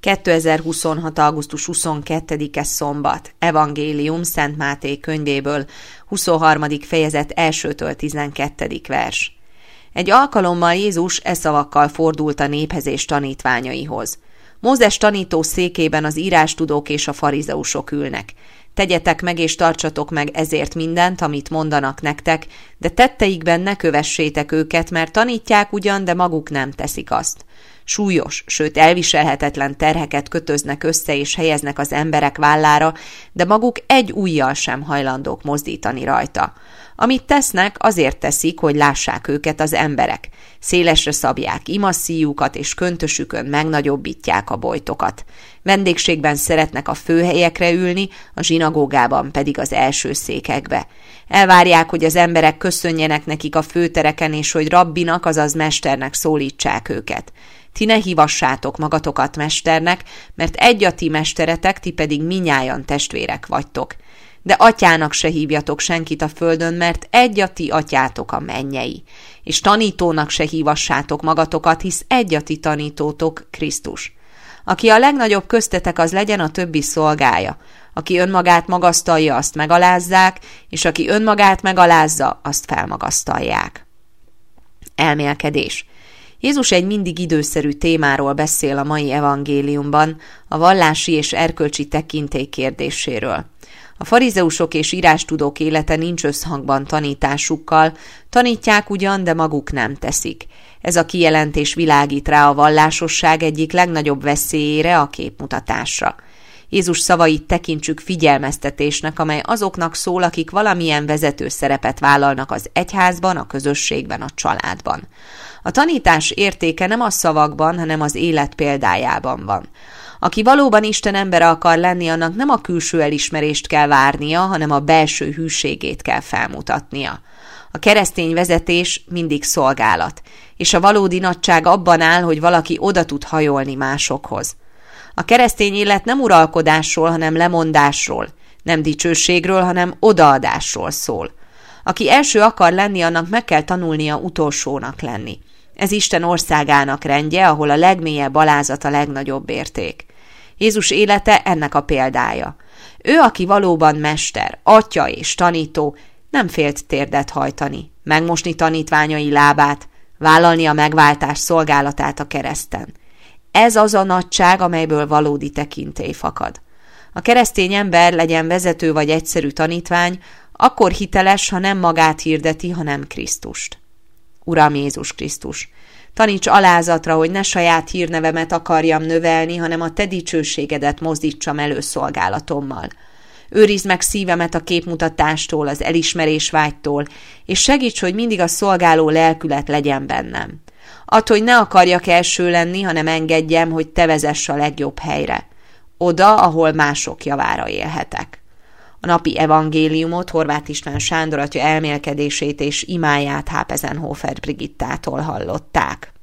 2026. augusztus 22-e szombat. Evangélium Szent Máté könyvéből, 23. fejezet 1-től 12. vers. Egy alkalommal Jézus e szavakkal fordult a néphez és tanítványaihoz. Mózes tanító székében az írástudók és a farizeusok ülnek. Tegyetek meg és tartsatok meg ezért mindent, amit mondanak nektek, de tetteikben ne kövessétek őket, mert tanítják ugyan, de maguk nem teszik azt. Súlyos, sőt elviselhetetlen terheket kötöznek össze és helyeznek az emberek vállára, de maguk egy ujjal sem hajlandók mozdítani rajta. Amit tesznek, azért teszik, hogy lássák őket az emberek. Szélesre szabják imasszíjukat, és köntösükön megnagyobbítják a bojtokat. Vendégségben szeretnek a főhelyekre ülni, a zsinagógában pedig az első székekbe. Elvárják, hogy az emberek köszönjenek nekik a főtereken, és hogy rabbinak, azaz mesternek szólítsák őket. Ti ne hívassátok magatokat mesternek, mert egy a ti mesteretek, ti pedig minnyájan testvérek vagytok. De atyának se hívjatok senkit a földön, mert egy a ti atyátok a mennyei. És tanítónak se hívassátok magatokat, hisz egy a ti tanítótok, Krisztus. Aki a legnagyobb köztetek, az legyen a többi szolgája. Aki önmagát magasztalja, azt megalázzák, és aki önmagát megalázza, azt felmagasztalják. Elmélkedés. Jézus egy mindig időszerű témáról beszél a mai evangéliumban, a vallási és erkölcsi tekintély kérdéséről. A farizeusok és írástudók élete nincs összhangban tanításukkal, tanítják ugyan, de maguk nem teszik. Ez a kijelentés világít rá a vallásosság egyik legnagyobb veszélyére, a képmutatásra. Jézus szavait tekintsük figyelmeztetésnek, amely azoknak szól, akik valamilyen vezető szerepet vállalnak az egyházban, a közösségben, a családban. A tanítás értéke nem a szavakban, hanem az élet példájában van. Aki valóban Isten embere akar lenni, annak nem a külső elismerést kell várnia, hanem a belső hűségét kell felmutatnia. A keresztény vezetés mindig szolgálat, és a valódi nagyság abban áll, hogy valaki oda tud hajolni másokhoz. A keresztény élet nem uralkodásról, hanem lemondásról, nem dicsőségről, hanem odaadásról szól. Aki első akar lenni, annak meg kell tanulnia utolsónak lenni. Ez Isten országának rendje, ahol a legmélyebb alázat a legnagyobb érték. Jézus élete ennek a példája. Ő, aki valóban mester, atya és tanító, nem félt térdet hajtani, megmosni tanítványai lábát, vállalni a megváltás szolgálatát a kereszten. Ez az a nagyság, amelyből valódi tekintély fakad. A keresztény ember, legyen vezető vagy egyszerű tanítvány, akkor hiteles, ha nem magát hirdeti, hanem Krisztust. Uram Jézus Krisztus, taníts alázatra, hogy ne saját hírnevemet akarjam növelni, hanem a te dicsőségedet mozdítsam elő szolgálatommal. Őrizd meg szívemet a képmutatástól, az elismerésvágytól, és segíts, hogy mindig a szolgáló lelkület legyen bennem. Add, hogy ne akarjak első lenni, hanem engedjem, hogy te vezess a legjobb helyre. Oda, ahol mások javára élhetek. A napi evangéliumot Horváth István Sándor atya elmélkedését és imáját Hápezenhofer Brigittától hallották.